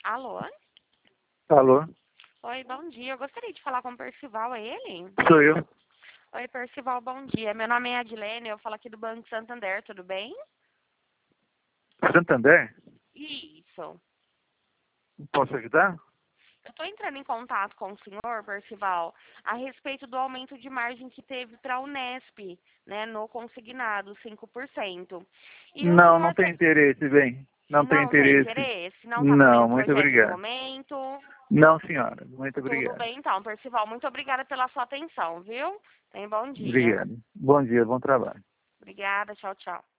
Alô? Alô? Oi, bom dia. Eu gostaria de falar com o Percival, é ele? Sou eu. Oi, Percival, bom dia. Meu nome é Adilene, eu falo aqui do Banco Santander, tudo bem? Santander? Isso. Posso ajudar? Eu estou entrando em contato com o senhor, Percival, a respeito do aumento de margem que teve para a Unesp, né, no consignado, 5%. E o Não, não senhor tem interesse, bem. Não tem não tem interesse. interesse? Não está Não, cobrindo o muito projeto no obrigado. momento? Não, senhora. Muito Tudo obrigado. bem, então, Percival. Muito obrigada pela sua atenção, viu? Tenha bom dia. Obrigado. Bom dia, bom trabalho. Obrigada, tchau, tchau.